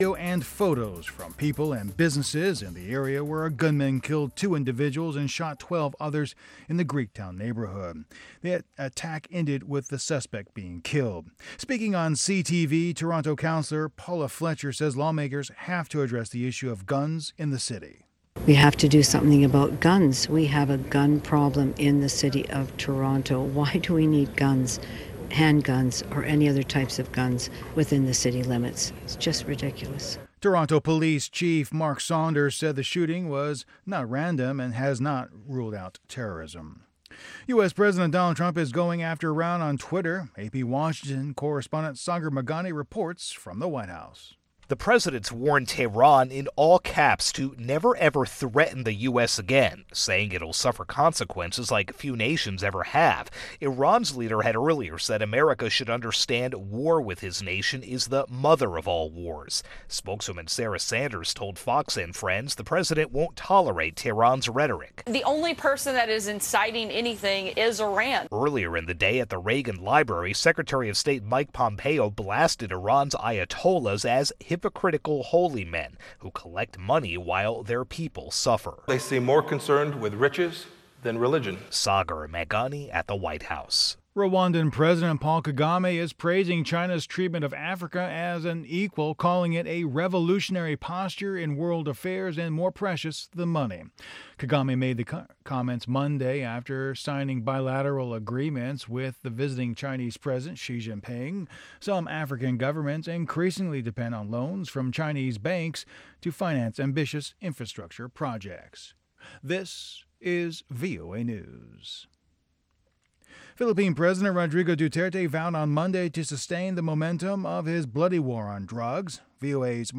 Video and photos from people and businesses in the area where a gunman killed 2 individuals and shot 12 others in the Greektown neighborhood. The attack ended with the suspect being killed. Speaking on CTV, Toronto councillor Paula Fletcher says lawmakers have to address the issue of guns in the city. We have to do something about guns. We have a gun problem in the city of Toronto. Why do we need guns? Handguns or any other types of guns within the city limits. It's just ridiculous. Toronto Police Chief Mark Saunders said the shooting was not random and has not ruled out terrorism. U.S. President Donald Trump is going after Iran on Twitter. AP Washington correspondent Sagar Meghani reports from the White House. The president's warned Tehran in all caps to never ever threaten the U.S. again, saying it'll suffer consequences like few nations ever have. Iran's leader had earlier said America should understand war with his nation is the mother of all wars. Spokeswoman Sarah Sanders told Fox and Friends the president won't tolerate Tehran's rhetoric. The only person that is inciting anything is Iran. Earlier in the day at the Reagan Library, Secretary of State Mike Pompeo blasted Iran's ayatollahs as hypocritical holy men who collect money while their people suffer. They seem more concerned with riches than religion. Sagar Meghani at the White House. Rwandan President Paul Kagame is praising China's treatment of Africa as an equal, calling it a revolutionary posture in world affairs and more precious than money. Kagame made the comments Monday after signing bilateral agreements with the visiting Chinese President Xi Jinping. Some African governments increasingly depend on loans from Chinese banks to finance ambitious infrastructure projects. This is VOA News. Philippine President Rodrigo Duterte vowed on Monday to sustain the momentum of his bloody war on drugs. VOA's